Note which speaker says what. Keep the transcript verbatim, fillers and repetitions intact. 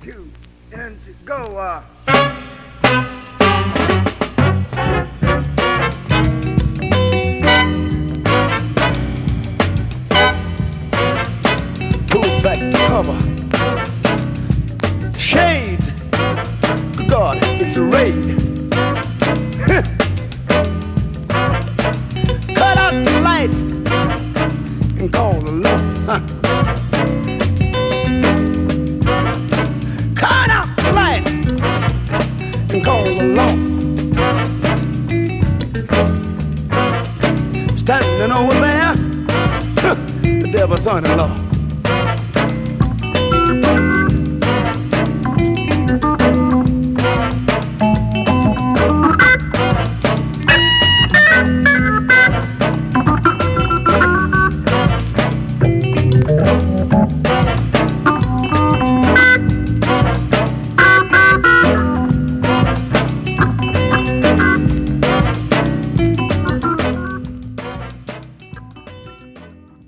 Speaker 1: two, and go. Uh. Pull back the cover. Shades. Good God, it's a raid. Cut out the lights and call the law. Huh. Cut out the lights and call the law. Standing over there, huh, the devil's son-in-law.